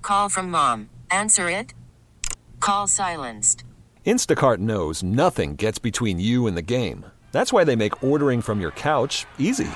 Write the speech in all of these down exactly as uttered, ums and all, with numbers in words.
Call from mom. Answer it. Call silenced. Instacart knows nothing gets between you and the game. That's why they make ordering from your couch easy.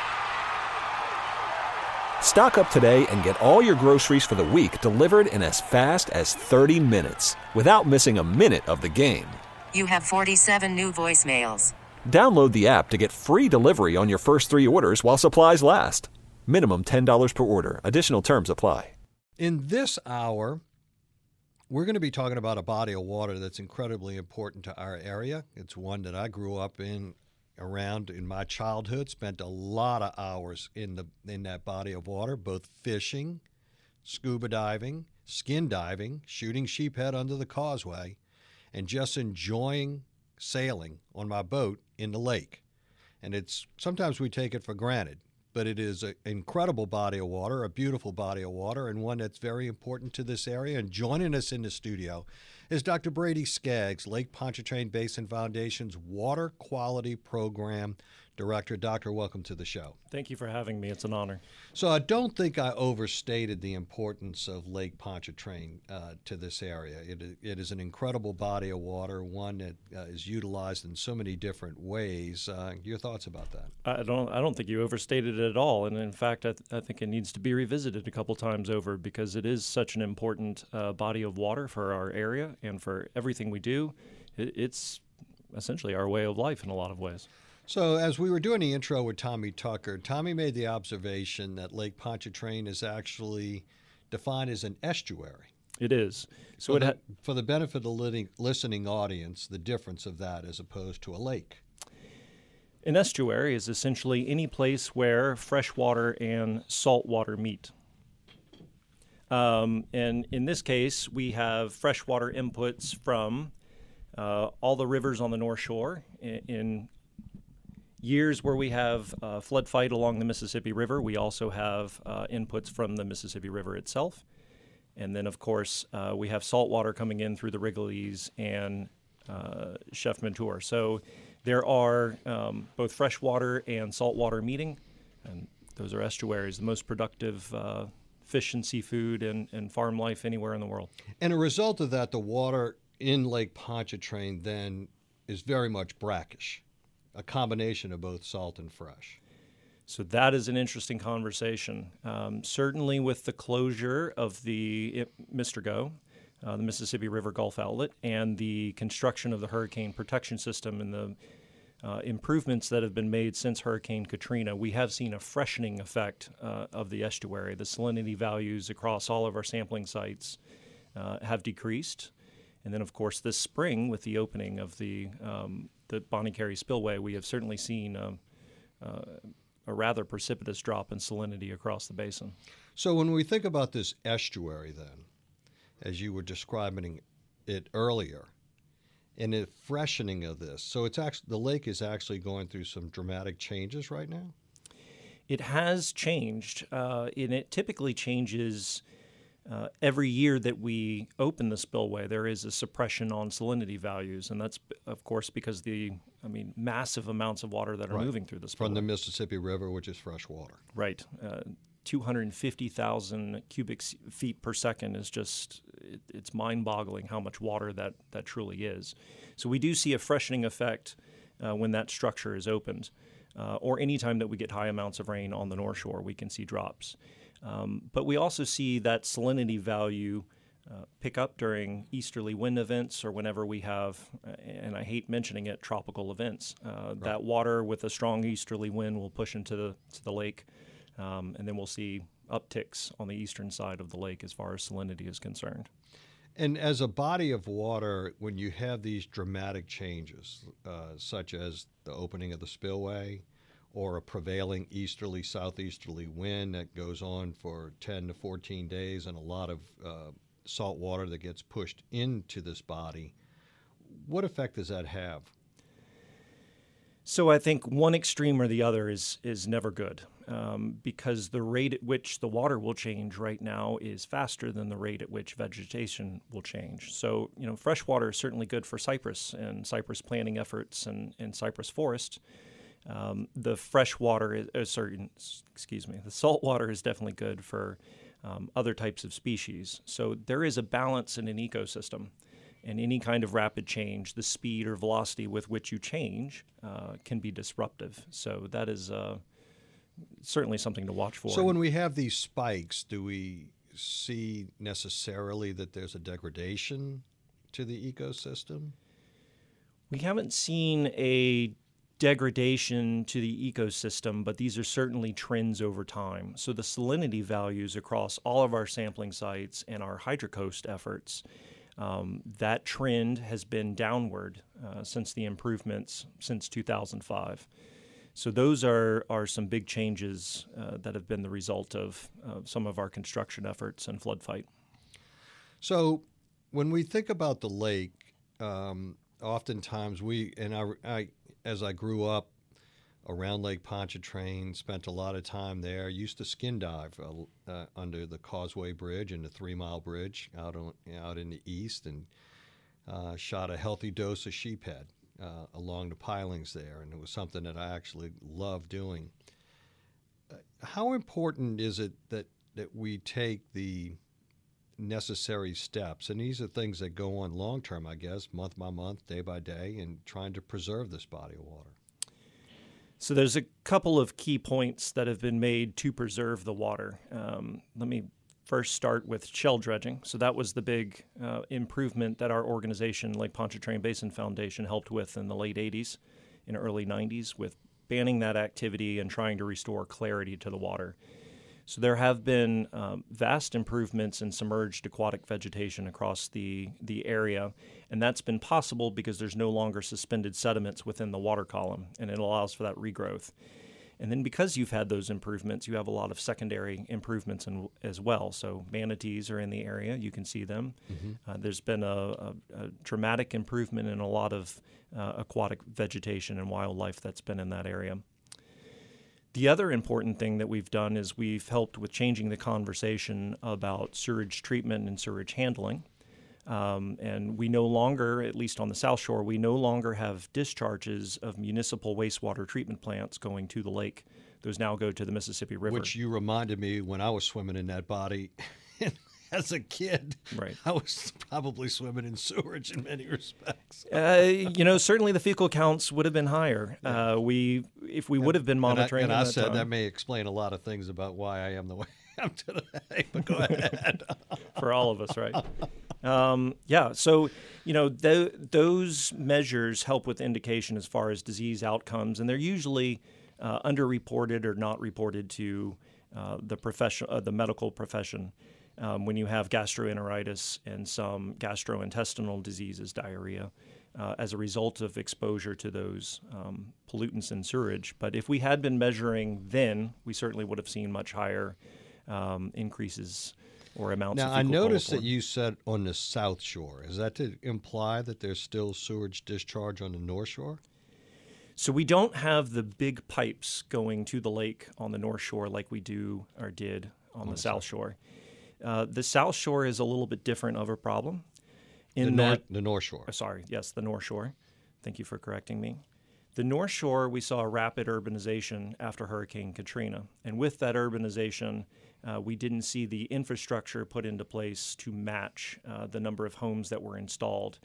Stock up today and get all your groceries for the week delivered in as fast as thirty minutes without missing a minute of the game. You have forty-seven new voicemails. Download the app to get free delivery on your first three orders while supplies last. Minimum ten dollars per order. Additional terms apply. In this hour, we're going to be talking about a body of water that's incredibly important to our area. It's one that I grew up in, around in my childhood, spent a lot of hours in the in that body of water, both fishing, scuba diving, skin diving, shooting sheephead under the causeway, and just enjoying sailing on my boat in the lake. And it's sometimes we take it for granted, but it is an incredible body of water, a beautiful body of water, and one that's very important to this area. And joining us in the studio is Doctor Brady Skaggs, Lake Pontchartrain Basin Foundation's Water Quality Program Director. Doctor, welcome to the show. Thank you for having me. It's an honor. So I don't think I overstated the importance of Lake Pontchartrain uh, to this area. It, it is an incredible body of water, one that uh, is utilized in so many different ways. Uh, your thoughts about that? I don't. I don't think you overstated it at all. And in fact, I, th- I think it needs to be revisited a couple times over because it is such an important uh, body of water for our area and for everything we do. It, it's essentially our way of life in a lot of ways. So as we were doing the intro with Tommy Tucker, Tommy made the observation that Lake Pontchartrain is actually defined as an estuary. It is. So for, it the, ha- for the benefit of the listening, listening audience, the difference of that as opposed to a lake. An estuary is essentially any place where fresh water and salt water meet. Um, and in this case, we have freshwater inputs from uh, all the rivers on the North Shore. In, in years where we have uh, flood fight along the Mississippi River, we also have uh, inputs from the Mississippi River itself. And then, of course, uh, we have salt water coming in through the Wrigley's and uh, Chef Mentor. So there are um, both freshwater and saltwater meeting, and those are estuaries, the most productive uh, fish and seafood and, and farm life anywhere in the world. And a result of that, the water in Lake Pontchartrain then is very much brackish, a combination of both salt and fresh. So that is an interesting conversation. Um, certainly with the closure of the Mistergo, uh, the Mississippi River Gulf Outlet, and the construction of the hurricane protection system and the uh, improvements that have been made since Hurricane Katrina, we have seen a freshening effect uh, of the estuary. The salinity values across all of our sampling sites uh, have decreased. And then, of course, this spring, with the opening of the um, the Bonnie Carey Spillway, we have certainly seen um, uh, a rather precipitous drop in salinity across the basin. So when we think about this estuary then, as you were describing it earlier, and the freshening of this, so it's actually the lake is actually going through some dramatic changes right now? It has changed, uh, and it typically changes Uh, every year that we open the spillway. There is a suppression on salinity values, and that's, of course, because the, I mean, massive amounts of water that are right. moving through the spillway. From the Mississippi River, which is fresh water. Right. Uh, two hundred fifty thousand cubic feet per second is just, it, it's mind-boggling how much water that, that truly is. So we do see a freshening effect uh, when that structure is opened, uh, or anytime that we get high amounts of rain on the North Shore, we can see drops. Um, but we also see that salinity value uh, pick up during easterly wind events or whenever we have, uh, and I hate mentioning it, tropical events. Uh, right. That water with a strong easterly wind will push into the, to the lake, um, and then we'll see upticks on the eastern side of the lake as far as salinity is concerned. And as a body of water, when you have these dramatic changes, uh, such as the opening of the spillway, or a prevailing easterly, southeasterly wind that goes on for ten to fourteen days and a lot of uh, salt water that gets pushed into this body, what effect does that have? So I think one extreme or the other is is never good um, because the rate at which the water will change right now is faster than the rate at which vegetation will change. So, you know, fresh water is certainly good for cypress and cypress planting efforts and, and cypress forest. Um, the fresh water, is, uh, sorry, excuse me, the salt water is definitely good for um, other types of species. So there is a balance in an ecosystem. And any kind of rapid change, the speed or velocity with which you change uh, can be disruptive. So that is uh, certainly something to watch for. So when we have these spikes, do we see necessarily that there's a degradation to the ecosystem? We haven't seen a degradation to the ecosystem, but these are certainly trends over time. So the salinity values across all of our sampling sites and our HydroCoast efforts, um, that trend has been downward uh, since the improvements since two thousand five. So those are, are some big changes uh, that have been the result of uh, some of our construction efforts and flood fight. So when we think about the lake, um, oftentimes we, and I, I, as I grew up around Lake Pontchartrain, spent a lot of time there, used to skin dive uh, uh, under the Causeway Bridge and the Three Mile Bridge out, on, out in the east, and uh, shot a healthy dose of sheephead uh, along the pilings there, and it was something that I actually loved doing. Uh, how important is it that, that we take the necessary steps, and these are things that go on long term, I guess, month by month, day by day, and trying to preserve this body of water? So there's a couple of key points that have been made to preserve the water. Um, let me first start with shell dredging. So that was the big uh, improvement that our organization, Lake Pontchartrain Basin Foundation, helped with in the late eighties and early nineties with banning that activity and trying to restore clarity to the water. So there have been um, vast improvements in submerged aquatic vegetation across the, the area, and that's been possible because there's no longer suspended sediments within the water column, and it allows for that regrowth. And then because you've had those improvements, you have a lot of secondary improvements in, as well. So manatees are in the area. You can see them. Mm-hmm. Uh, there's been a, a, a dramatic improvement in a lot of uh, aquatic vegetation and wildlife that's been in that area. The other important thing that we've done is we've helped with changing the conversation about sewage treatment and sewage handling. Um, and we no longer, at least on the South Shore, we no longer have discharges of municipal wastewater treatment plants going to the lake. Those now go to the Mississippi River. Which you reminded me when I was swimming in that body as a kid. Right. I was probably swimming in sewage in many respects. uh, you know, certainly the fecal counts would have been higher. Yeah. Uh, we, if we would have been monitoring. And I, and I that said time, that may explain a lot of things about why I am the way I am today. But go ahead. For all of us, right? Um, yeah. So, you know, th- those measures help with indication as far as disease outcomes, and they're usually uh, underreported or not reported to uh, the profession, uh, the medical profession. Um, when you have gastroenteritis and some gastrointestinal diseases, diarrhea, uh, as a result of exposure to those um, pollutants in sewage. But if we had been measuring then, we certainly would have seen much higher um, increases or amounts now, of fecal Now, I noticed coliform. that you said on the South Shore. Is that to imply that there's still sewage discharge on the North Shore? So we don't have the big pipes going to the lake on the North Shore like we do or did on, on the, the South Shore. Uh, the South Shore is a little bit different of a problem. In the, that, North, the North Shore. Uh, sorry, yes, the North Shore. Thank you for correcting me. The North Shore, we saw a rapid urbanization after Hurricane Katrina. And with that urbanization, uh, we didn't see the infrastructure put into place to match uh, the number of homes that were installed.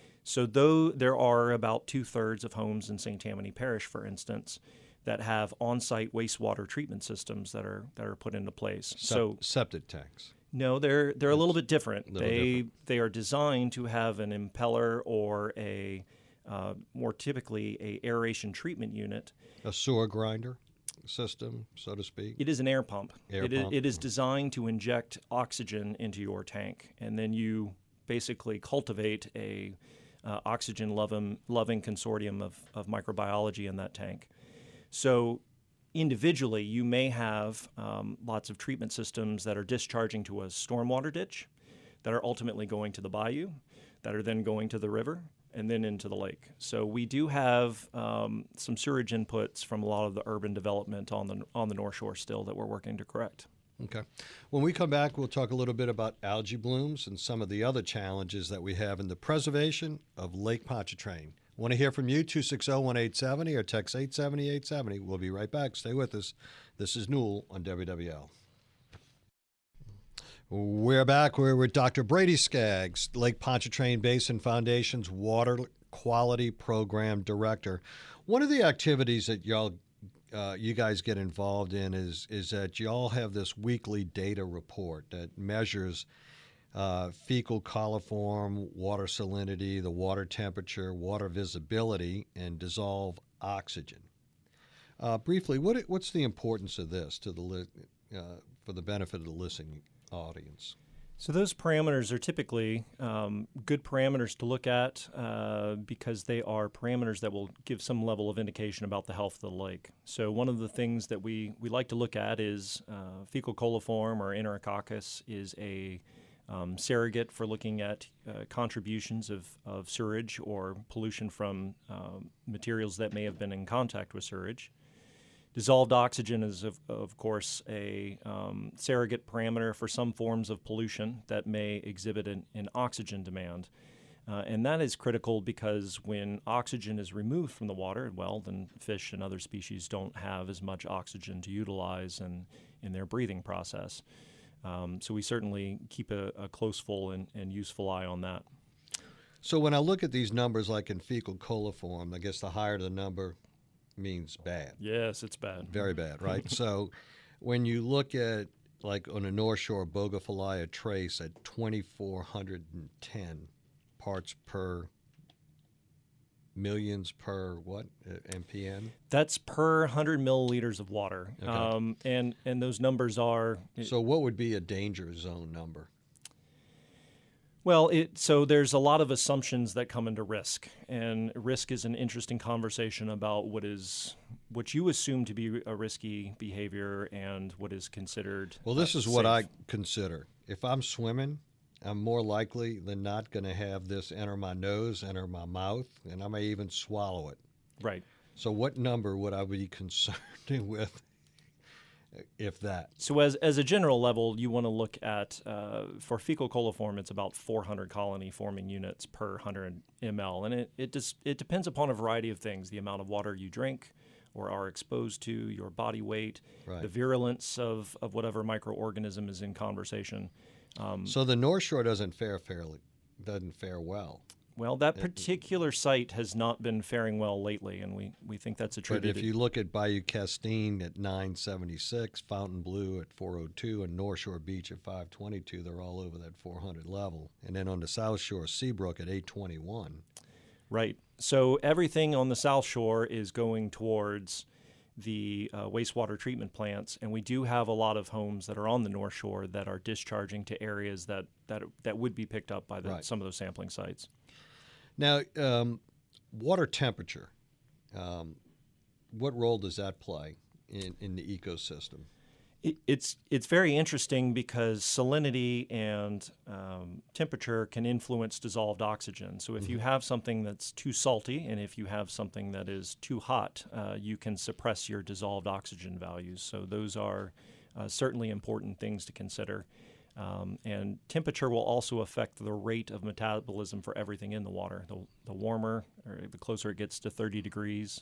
So though there are about two-thirds of homes in Saint Tammany Parish, for instance, that have on-site wastewater treatment systems that are that are put into place. Sept- so septic tanks. No, they're they're a little bit different. Little they different. they are designed to have an impeller or a uh, more typically a aeration treatment unit. A sewer grinder system, so to speak. It is an air pump. Air it, pump. Is, it is designed to inject oxygen into your tank, and then you basically cultivate a uh, oxygen loving loving consortium of of microbiology in that tank. So individually, you may have um, lots of treatment systems that are discharging to a stormwater ditch, that are ultimately going to the bayou, that are then going to the river, and then into the lake. So we do have um, some sewage inputs from a lot of the urban development on the on the North Shore still that we're working to correct. Okay. When we come back, we'll talk a little bit about algae blooms and some of the other challenges that we have in the preservation of Lake Pontchartrain. Want to hear from you, two six zero, one eight seven zero or text eight seven zero, eight seven zero. We'll be right back. Stay with us. This is Newell on W W L. We're back. We're with Doctor Brady Skaggs, Lake Pontchartrain Basin Foundation's Water Quality Program Director. One of the activities that y'all, uh, you guys get involved in is is that y'all have this weekly data report that measures uh, fecal coliform, water salinity, the water temperature, water visibility, and dissolved oxygen. Uh, briefly, what what's the importance of this to the li- uh, for the benefit of the listening audience? So those parameters are typically um, good parameters to look at uh, because they are parameters that will give some level of indication about the health of the lake. So one of the things that we, we like to look at is uh, fecal coliform or Enterococcus is a um, surrogate for looking at uh, contributions of, of sewage or pollution from uh, materials that may have been in contact with sewage. Dissolved oxygen is, of, of course, a um, surrogate parameter for some forms of pollution that may exhibit an, an oxygen demand. Uh, and that is critical because when oxygen is removed from the water, well, then fish and other species don't have as much oxygen to utilize in, in their breathing process. Um, so we certainly keep a, a close, full, and, and useful eye on that. So when I look at these numbers like in fecal coliform, I guess the higher the number means bad. Yes, it's bad. Very bad, right? So when you look at, like on the North Shore, Bogophylia trace at two thousand four hundred ten parts per millions per what, uh, M P N? That's per one hundred milliliters of water. Okay. Um, and, and those numbers are... So what would be a danger zone number? Well, it, so there's a lot of assumptions that come into risk, and risk is an interesting conversation about what is what you assume to be a risky behavior and what is considered. Well, this uh, is what safe. I consider. If I'm swimming, I'm more likely than not going to have this enter my nose, enter my mouth, and I may even swallow it. Right. So what number would I be concerned with, if that? So as as a general level, you want to look at, uh, for fecal coliform, it's about four hundred colony forming units per one hundred milliliters. And it, it, just, it depends upon a variety of things, the amount of water you drink or are exposed to, your body weight, Right. the virulence of, of whatever microorganism is in conversation. Um, So the North Shore doesn't fare fairly, doesn't fare well. well, that particular site has not been faring well lately, and we, we think that's But attributed. if you look at Bayou Castine at nine seventy-six, Fountain Blue at four oh two, and North Shore Beach at five twenty-two, they're all over that four hundred level. And then on the South Shore, Seabrook at eight twenty-one. Right. So everything on the South Shore is going towards the uh, wastewater treatment plants, and we do have a lot of homes that are on the North Shore that are discharging to areas that that, that would be picked up by the, Right. some of those sampling sites. Now, um, water temperature, um, what role does that play in, in the ecosystem? It, it's it's very interesting because salinity and um, temperature can influence dissolved oxygen. So if mm-hmm. you have something that's too salty and if you have something that is too hot, uh, you can suppress your dissolved oxygen values. So those are uh, certainly important things to consider. Um, and temperature will also affect the rate of metabolism for everything in the water. The, the warmer or the closer it gets to thirty degrees,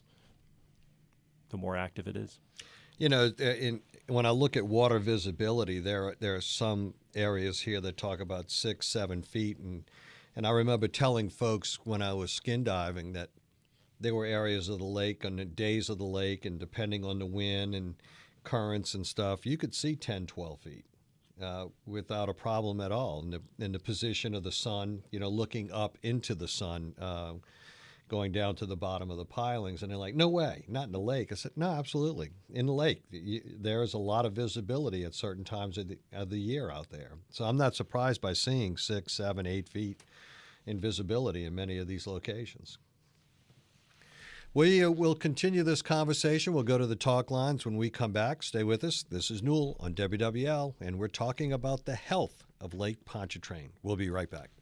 the more active it is. You know, in, when I look at water visibility, there there are some areas here that talk about six, seven feet, and and I remember telling folks when I was skin diving that there were areas of the lake on the days of the lake, and depending on the wind and currents and stuff, you could see ten, twelve feet uh, without a problem at all. In the, in the position of the sun, you know, looking up into the sun. Uh, going down to the bottom of the pilings, and they're like, no way, not in the lake. I said, no, absolutely. In the lake, you, there is a lot of visibility at certain times of the, of the year out there. So I'm not surprised by seeing six, seven, eight feet in visibility in many of these locations. We uh, will continue this conversation. We'll go to the talk lines when we come back. Stay with us. This is Newell on W W L, and we're talking about the health of Lake Pontchartrain. We'll be right back.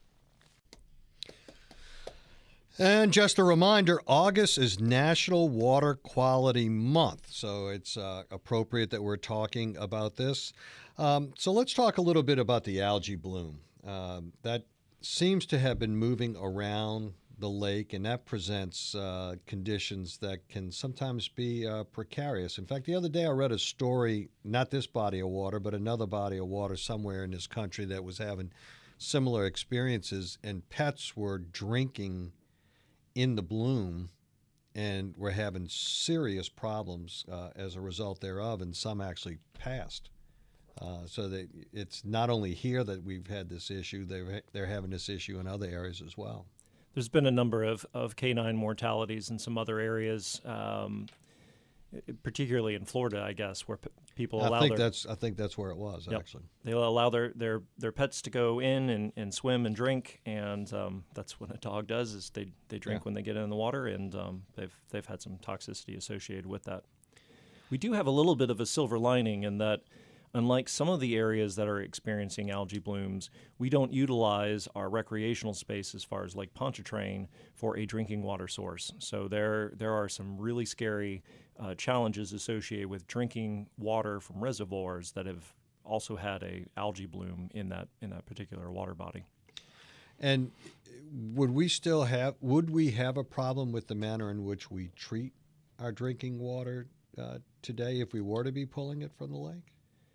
And just a reminder, August is National Water Quality Month, so it's uh, appropriate that we're talking about this. Um, so let's talk a little bit about the algae bloom. Um, that seems to have been moving around the lake, and that presents uh, conditions that can sometimes be uh, precarious. In fact, the other day I read a story, not this body of water, but another body of water somewhere in this country that was having similar experiences, and pets were drinking in the bloom and were having serious problems uh, as a result thereof, and some actually passed. Uh, so that it's not only here that we've had this issue, they're, they're having this issue in other areas as well. There's been a number of, of canine mortalities in some other areas, um, particularly in Florida, I guess, where p- people allow I think their... that's I think that's where it was, Yep. actually. They allow their, their, their pets to go in and, and swim and drink, and um, that's what a dog does, is they, they drink Yeah. when they get in the water, and um, they've, they've had some toxicity associated with that. We do have a little bit of a silver lining in that, unlike some of the areas that are experiencing algae blooms, we don't utilize our recreational space as far as Lake Pontchartrain for a drinking water source. So there there are some really scary uh, challenges associated with drinking water from reservoirs that have also had a algae bloom in that in that particular water body. And would we still have would we have a problem with the manner in which we treat our drinking water uh, today if we were to be pulling it from the lake?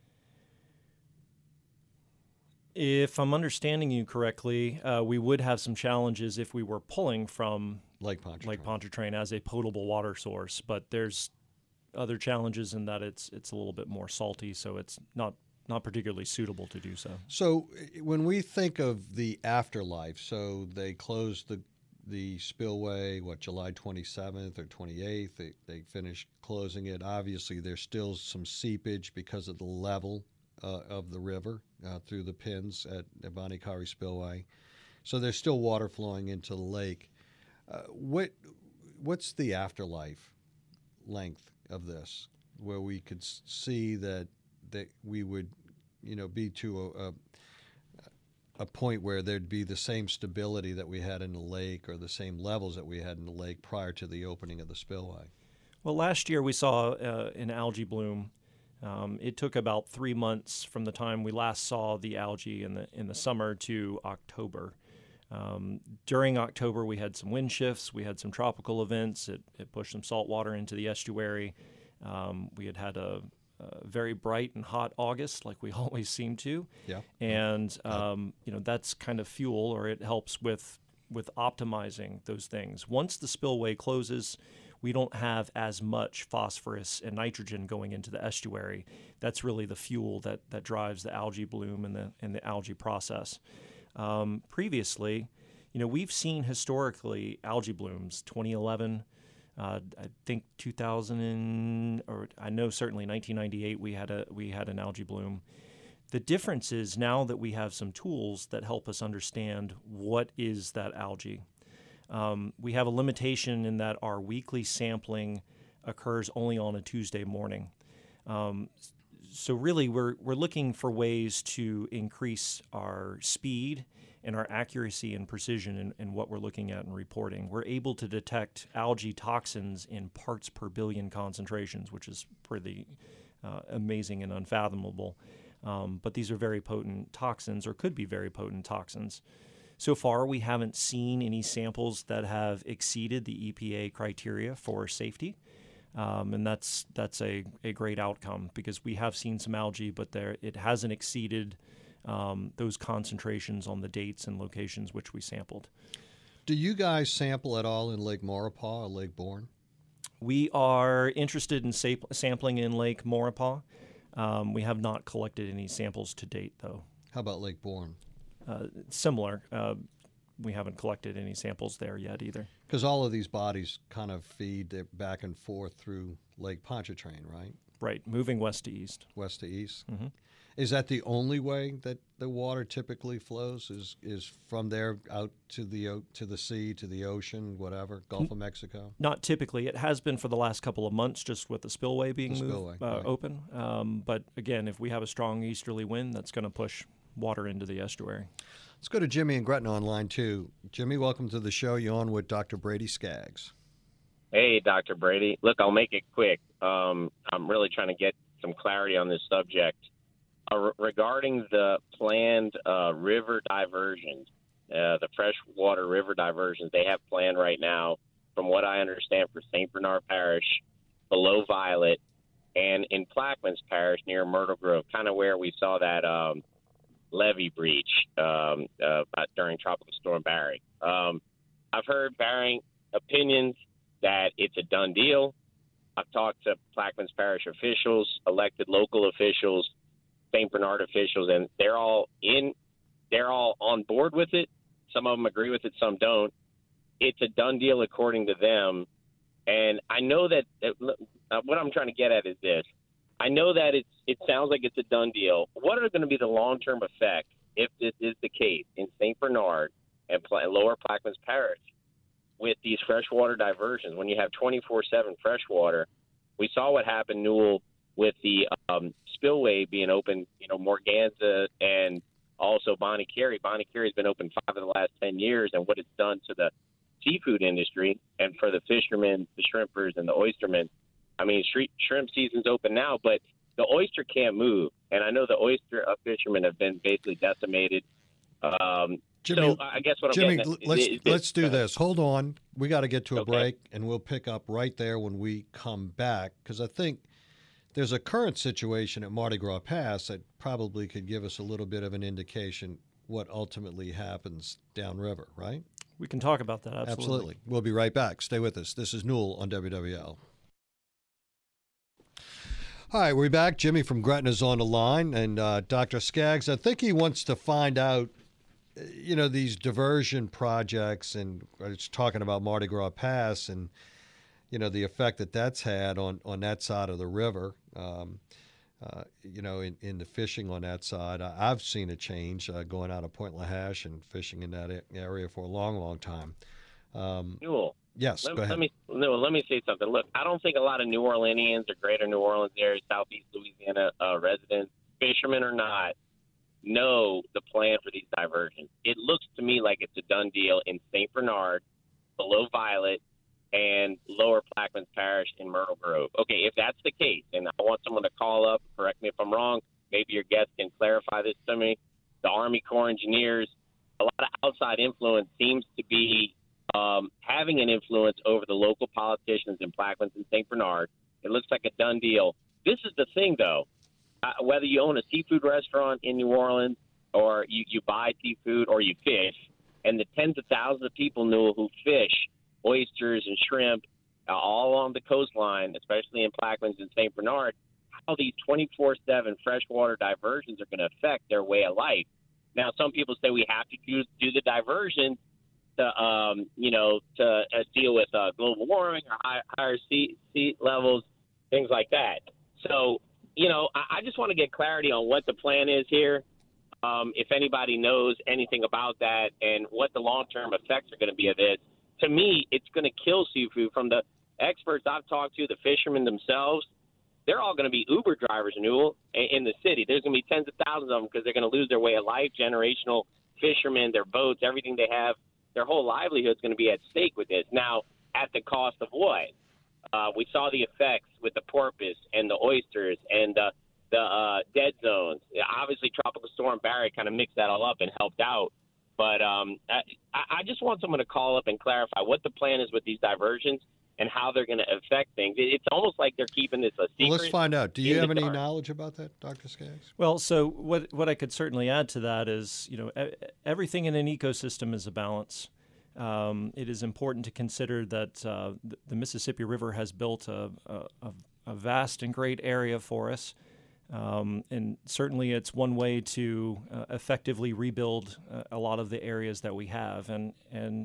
If I'm understanding you correctly, uh, we would have some challenges if we were pulling from Lake Pontchartrain. Lake Pontchartrain as a potable water source, but there's other challenges in that it's it's a little bit more salty, so it's not not particularly suitable to do so. So when we think of the afterlife, so they closed the the spillway, what, July twenty-seventh or twenty-eighth, they, they finished closing it. Obviously, there's still some seepage because of the level uh, of the river uh, through the pins at Abanikari Spillway. So there's still water flowing into the lake. Uh, what What's the afterlife length of this, where we could see that that we would, you know, be to a, a a point where there'd be the same stability that we had in the lake or the same levels that we had in the lake prior to the opening of the spillway? Well, last year we saw uh, an algae bloom. Um, it took about three months from the time we last saw the algae in the in the summer to October. Um, during October, we had some wind shifts. We had some tropical events. It, it pushed some salt water into the estuary. Um, we had had a, a very bright and hot August, like we always seem to. Yeah. And um, you know, that's kind of fuel, or it helps with with optimizing those things. Once the spillway closes, we don't have as much phosphorus and nitrogen going into the estuary. That's really the fuel that that drives the algae bloom and the and the algae process. Um, previously, you know, we've seen historically algae blooms. twenty eleven, uh, I think two thousand, or I know certainly nineteen ninety-eight we had a we had an algae bloom. The difference is now that we have some tools that help us understand what is that algae. Um, we have a limitation in that our weekly sampling occurs only on a Tuesday morning. Um, So really, we're we're looking for ways to increase our speed and our accuracy and precision in, in what we're looking at and reporting. We're able to detect algae toxins in parts per billion concentrations, which is pretty uh, amazing and unfathomable. Um, but these are very potent toxins, or could be very potent toxins. So far, we haven't seen any samples that have exceeded the E P A criteria for safety. Um, and that's that's a, a great outcome, because we have seen some algae, but there it hasn't exceeded um, those concentrations on the dates and locations which we sampled. Do you guys sample at all in Lake Maurepas or Lake Bourne? We are interested in sa- sampling in Lake Maurepas. Um, we have not collected any samples to date, though. How about Lake Bourne? Uh, similar. Uh, we haven't collected any samples there yet either. Because all of these bodies kind of feed it back and forth through Lake Pontchartrain, right? Right, moving west to east. West to east. Mm-hmm. Is that the only way that the water typically flows? Is is from there out to the o- to the sea, to the ocean, whatever, Gulf of Mexico? Not typically. It has been for the last couple of months, just with the spillway being The moved spillway, uh, right. open. Um, but again, if we have a strong easterly wind, that's going to push water into the estuary. Let's go to Jimmy and Gretna on line two. Jimmy, welcome to the show. You're on with Doctor Brady Skaggs. Hey, Doctor Brady. Look, I'll make it quick. Um, I'm really trying to get some clarity on this subject. Uh, re- regarding the planned uh, river diversions, uh, the freshwater river diversions they have planned right now, from what I understand, for Saint Bernard Parish, below Violet, and in Plaquemines Parish near Myrtle Grove, kind of where we saw that um, levee breach um, uh, during Tropical Storm Barry. Um, I've heard varying opinions that it's a done deal. I've talked to Plaquemines Parish officials, elected local officials, Saint Bernard officials, and they're all in. They're all on board with it. Some of them agree with it, some don't. It's a done deal according to them. And I know that uh, what I'm trying to get at is this. I know that it's, it sounds like it's a done deal. What are going to be the long-term effects if this is the case in Saint Bernard and Pla- Lower Plaquemines Parish with these freshwater diversions? When you have twenty-four seven freshwater, we saw what happened, Newell, with the um, spillway being open, you know, Morganza and also Bonnie Carey. Bonnie Carey has been open five of the last ten years, and what it's done to the seafood industry and for the fishermen, the shrimpers, and the oystermen. I mean, shri- shrimp season's open now, but the oyster can't move. And I know the oyster uh, fishermen have been basically decimated. Um, Jimmy, so I guess what I'm Jimmy, getting at let's, is, is let's do uh, this. Hold on. We got to get to a Okay. break, and we'll pick up right there when we come back, because I think there's a current situation at Mardi Gras Pass that probably could give us a little bit of an indication what ultimately happens downriver, right? We can talk about that, absolutely. Absolutely. We'll be right back. Stay with us. This is Newell on W W L. Hi, we're back. Jimmy from Gretna is on the line, and uh, Doctor Skaggs, I think he wants to find out, you know, these diversion projects, and it's talking about Mardi Gras Pass and, you know, the effect that that's had on, on that side of the river. Um, Uh, you know, in, in the fishing on that side, I, I've seen a change uh, going out of Point Lahash and fishing in that a- area for a long, long time. Um, Newell. yes, Let, go ahead. let me no, let me say something. Look, I don't think a lot of New Orleanians or Greater New Orleans area, Southeast Louisiana uh, residents, fishermen or not, know the plan for these diversions. It looks to me like it's a done deal in Saint Bernard, below Violet, and Lower Plaquemines Parish in Myrtle Grove. Okay, if that's the case, and I want someone to call up, correct me if I'm wrong, maybe your guest can clarify this to me. The Army Corps Engineers, a lot of outside influence seems to be um, having an influence over the local politicians in Plaquemines and Saint Bernard. It looks like a done deal. This is the thing, though. Uh, whether you own a seafood restaurant in New Orleans or you, you buy seafood or you fish, and the tens of thousands of people know who fish oysters and shrimp uh, all along the coastline, especially in Plaquemines and Saint Bernard, how these twenty-four seven freshwater diversions are going to affect their way of life. Now, some people say we have to do, do the diversion to, um, you know, to uh, deal with uh, global warming or high, higher sea, sea levels, things like that. So, you know, I, I just want to get clarity on what the plan is here. Um, if anybody knows anything about that and what the long-term effects are going to be of this. To me, it's going to kill seafood. From the experts I've talked to, the fishermen themselves, they're all going to be Uber drivers, Newell, in the city. There's going to be tens of thousands of them because they're going to lose their way of life, generational fishermen, their boats, everything they have. Their whole livelihood is going to be at stake with this. Now, at the cost of what? Uh, we saw the effects with the porpoise and the oysters and the, the uh, dead zones. Obviously, Tropical Storm Barry kind of mixed that all up and helped out. But um, I, I just want someone to call up and clarify what the plan is with these diversions and how they're going to affect things. It's almost like they're keeping this a secret. Well, let's find out. Do you in have the any dark. knowledge about that, Doctor Skaggs? Well, so what what I could certainly add to that is, you know, e- everything in an ecosystem is a balance. Um, it is important to consider that uh, the, the Mississippi River has built a, a, a vast and great area for us. Um, and certainly it's one way to uh, effectively rebuild uh, a lot of the areas that we have. And, and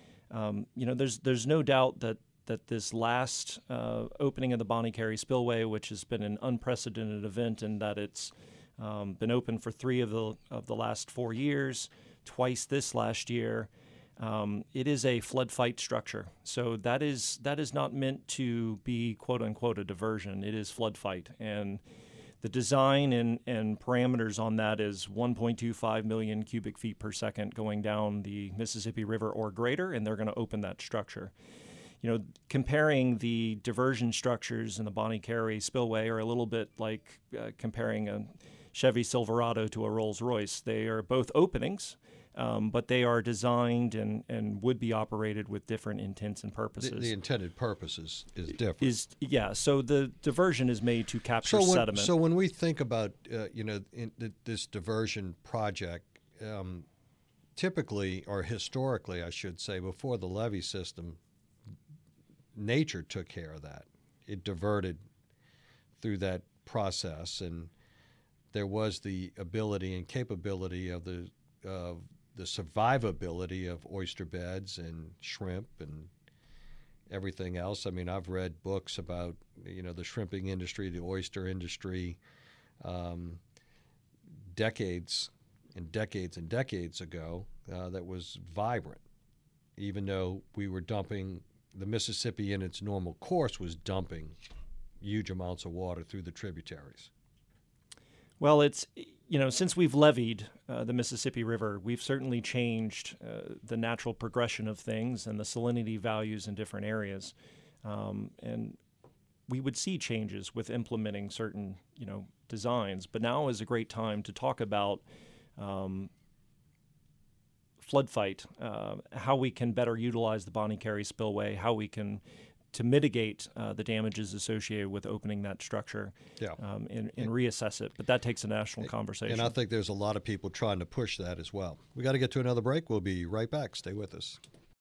um, you know, there's there's no doubt that, that this last uh, opening of the Bonnie Carey Spillway, which has been an unprecedented event in that it's um, been open for three of the, of the last four years, twice this last year, um, it is a flood fight structure. So that is that is not meant to be, quote unquote, a diversion. It is flood fight. And the design and, and parameters on that is one point two five million cubic feet per second going down the Mississippi River or greater, and they're going to open that structure. You know, comparing the diversion structures in the Bonnie Carey Spillway are a little bit like uh, comparing a Chevy Silverado to a Rolls-Royce. They are both openings, um, but they are designed and, and would be operated with different intents and purposes. The, the intended purpose is, is different. Is yeah. So the diversion is made to capture so when, sediment. So when we think about uh, you know in the, this diversion project, um, typically or historically, I should say, before the levee system, nature took care of that. It diverted through that process, and there was the ability and capability of the uh, the survivability of oyster beds and shrimp and everything else. I mean, I've read books about you know the shrimping industry, the oyster industry, um, decades and decades and decades ago uh, that was vibrant, even though we were dumping. The Mississippi in its normal course was dumping huge amounts of water through the tributaries. Well, it's, you know, since we've levied uh, the Mississippi River, we've certainly changed uh, the natural progression of things and the salinity values in different areas. Um, and we would see changes with implementing certain, you know, designs. But now is a great time to talk about um, flood fight, uh, how we can better utilize the Bonnie Carey spillway, how we can to mitigate uh, the damages associated with opening that structure yeah. um, and, and reassess it. But that takes a national conversation. And I think there's a lot of people trying to push that as well. We got to get to another break. We'll be right back. Stay with us.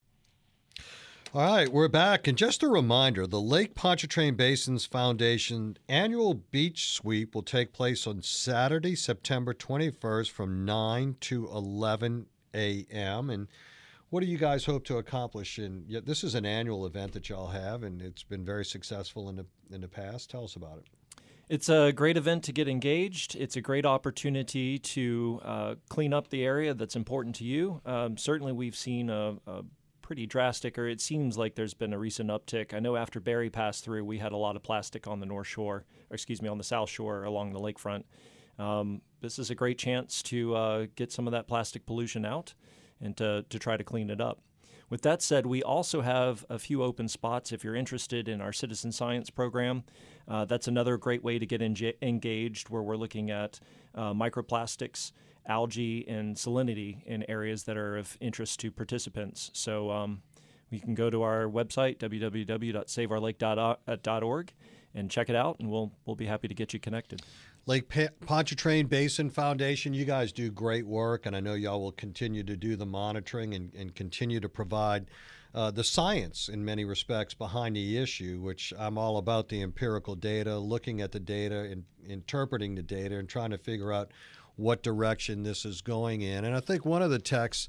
All right, we're back. And just a reminder, the Lake Pontchartrain Basins Foundation annual beach sweep will take place on Saturday, September twenty-first from nine to eleven a.m. And what do you guys hope to accomplish? And yet this is an annual event that y'all have, and it's been very successful in the in the past. Tell us about it. It's a great event to get engaged. It's a great opportunity to uh, clean up the area that's important to you. Um, certainly we've seen a, a pretty drastic, or it seems like there's been a recent uptick. I know after Barry passed through, we had a lot of plastic on the North Shore, or excuse me, on the South Shore along the lakefront. Um, this is a great chance to uh, get some of that plastic pollution out and to, to try to clean it up. With that said, we also have a few open spots if you're interested in our citizen science program. Uh, that's another great way to get enja- engaged, where we're looking at uh, microplastics, algae, and salinity in areas that are of interest to participants. So um, you can go to our website, w w w dot save our lake dot org, and check it out, and we'll we'll be happy to get you connected. Lake Pontchartrain Basin Foundation, you guys do great work, and I know y'all will continue to do the monitoring and, and continue to provide uh, the science in many respects behind the issue, which I'm all about the empirical data, looking at the data and interpreting the data and trying to figure out what direction this is going in. And I think one of the texts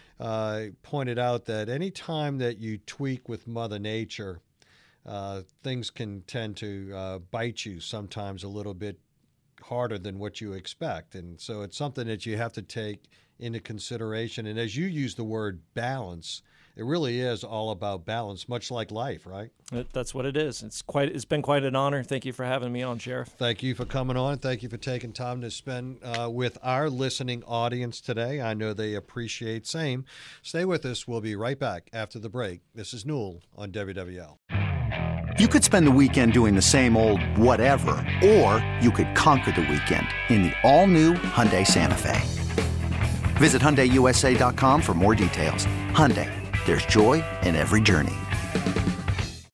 uh, pointed out that any time that you tweak with Mother Nature, uh, things can tend to uh, bite you sometimes a little bit harder than what you expect. And so it's something that you have to take into consideration. And as you use the word balance, it really is all about balance, much like life, right? That's what it is. It's quite. It's been quite an honor. Thank you for having me on, Sheriff. Thank you for coming on. Thank you for taking time to spend uh, with our listening audience today. I know they appreciate same. Stay with us. We'll be right back after the break. This is Newell on W W L. You could spend the weekend doing the same old whatever, or you could conquer the weekend in the all-new Hyundai Santa Fe. Visit Hyundai U S A dot com for more details. Hyundai, there's joy in every journey.